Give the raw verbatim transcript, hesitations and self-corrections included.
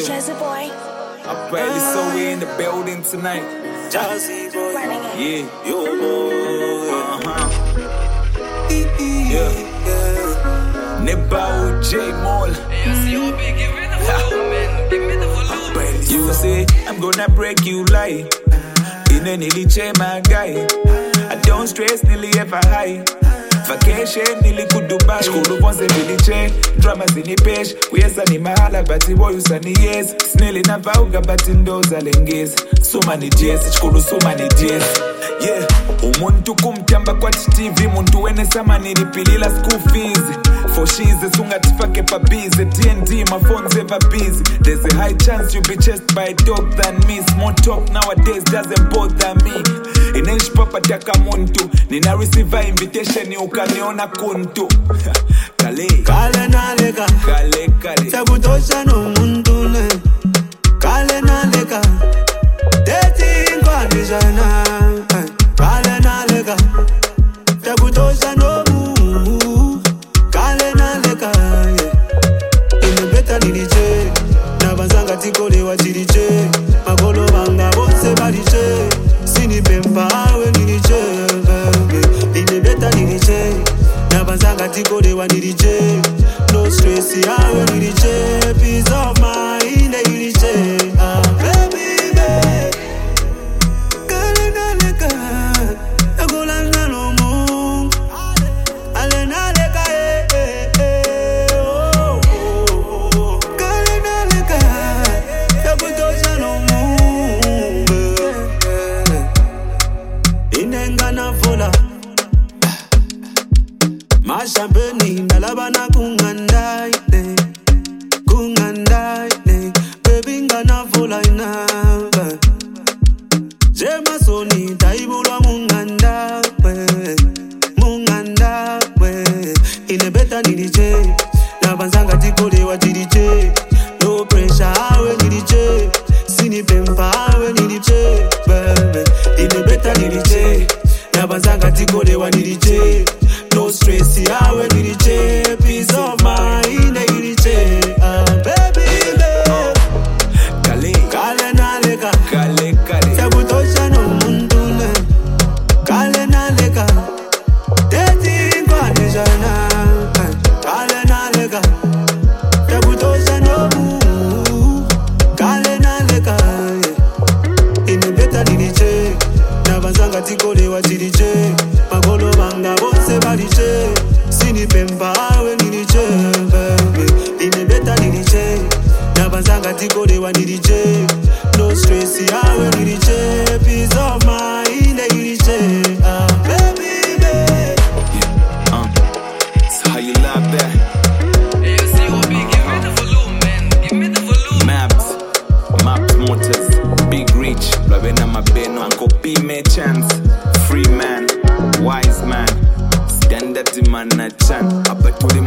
Jazzy boy. I barely saw we in the building tonight. Jazzy boy. Yeah. Yo boy. Uh-huh. Yeah. Neba J Mall. You say I'm gonna break you like in a nearly chain, my guy. I don't stress, nearly ever high. Vacation, nearly good Dubai. Shkulu bonse village, dramas in the page. Kuyesa ni mahala, but the boy usani yes. Snelly na vauga, but in those alenges. So many days, shkulu so many days. Yeah, umuntu kumtamba kwa T V. Muntu wene sama nilipilila school fees. For she's a sunga tifake pa busy. D and D, my phone's ever busy. There's a high chance you'll be chased by a dog than me. Small talk nowadays doesn't bother me. Inaishi papa taka muntu. Nina receive invitation ni ukaniona kuntu. Kale Kale naleka Kale kale Takutosha no muntu ne Kale naleka Dating kwa nijana Kale naleka Takutosha no mu Kale naleka Inebeta nilije Nabanzanga tikole wa chiriche Magolo banga bonse baliche Sini pempa awe nilije Inebeta nilije Nabanzanga tikole wa nilije No stress awe nilije Peace of mind nilije Ah baby baby Kale naleka Nagola nalo mu Ale naleka eh eh eh oh oh Kale naleka Takutosha no mu Inenga na fola Mashampeni ndalabana kungandai Kungandai Baby ngana fola ina Jema soni taibulwa munganda Munganda Inebeta nilije Nabanzanga tikole wa dirije No pressure awe nilije Sini pempa awe nilije Inebeta nilije Nabanzanga tikole wa nilije No stress yawe nilije Peace of mind nilije Ah baby baby Kale Kale naleka Kale kale Takutosha no muntu ne Kale naleka Dating kwa nijana Kale naleka Takutosha no mu Kale naleka Inebeta nilije Nabanzanga tikole wa chirije Magolo banga bonse baliche Sini pempa awe nilije Inebeta nilije Nabanzanga tikole wa nilije No stress awe nilije Peace of mind nilije Ah baby baby uh. So how you love that? Hey, you see what big, give me the volume, man. Give me the volume. Maps, Maps Motors, Big Reach, Ravena Mabeno, Uncle P May Chance, Free Man, Wise Man, Standard Man na Chan, Abatuli